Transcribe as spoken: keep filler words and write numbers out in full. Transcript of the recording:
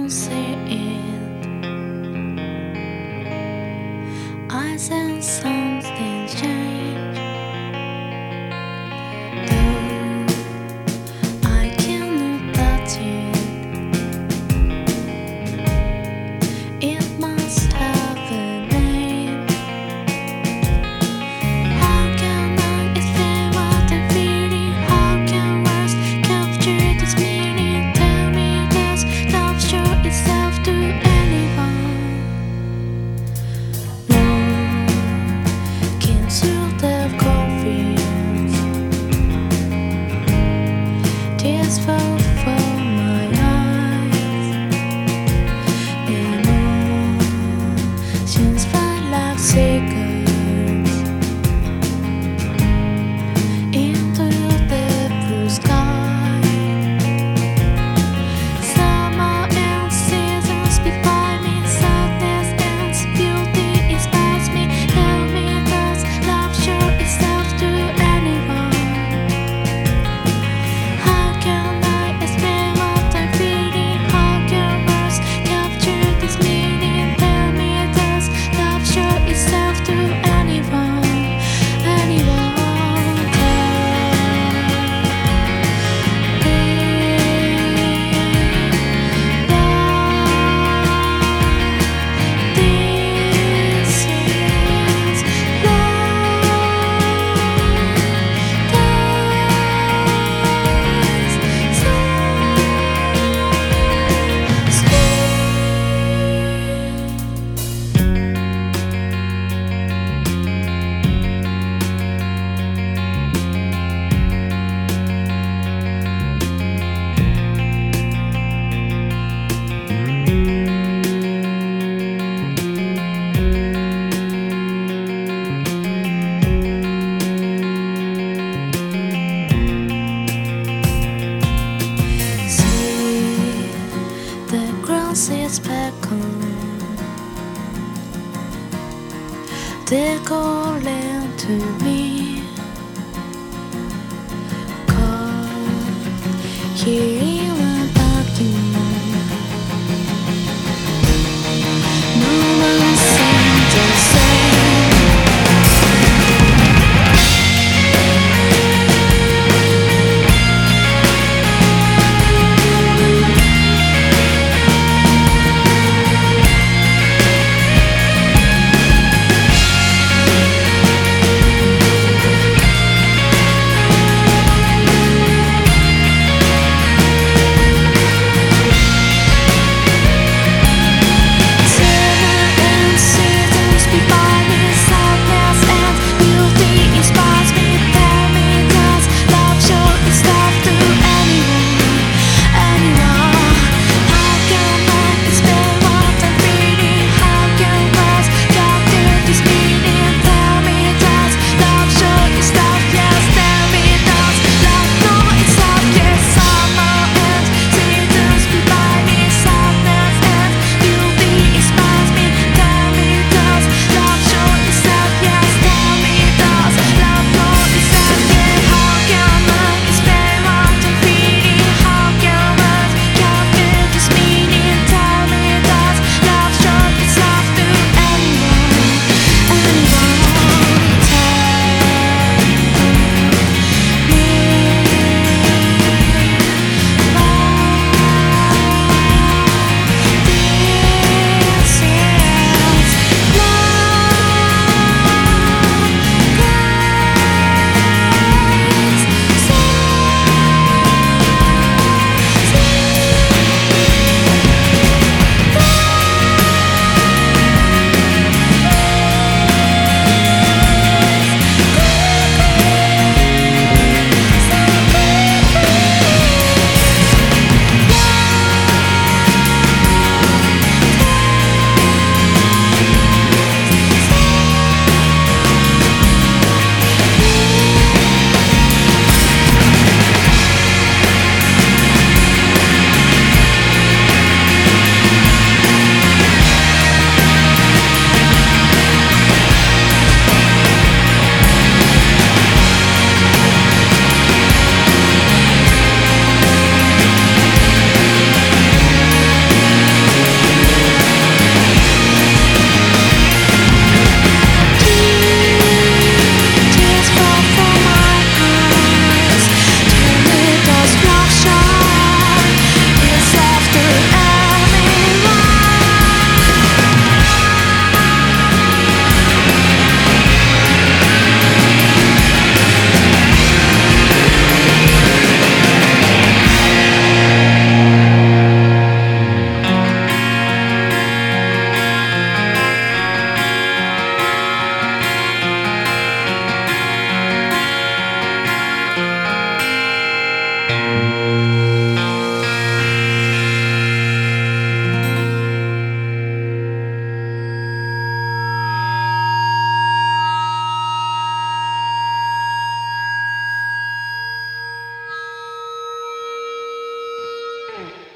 don't see it. I sense something change. Though I cannot touch it, it must have a name. How can I explain what I'm feeling? How can words capture this meaning? Tell me, does love show itself to anyone? No, can soothe the confused. Tears fall from my eyes, and emotions fly like seagulls into the blue sky. Summer and seasons speak by me, sadness and beauty inspires me. Tell me, does love show itself to anyone? How can I explain what I'm feeling? How can words capture this meaning? Tell me, does love show itself to anyone? Anyone? This is See, the grass is back on. They're calling to me. Come here in dark night. No one seems the same. Ooh.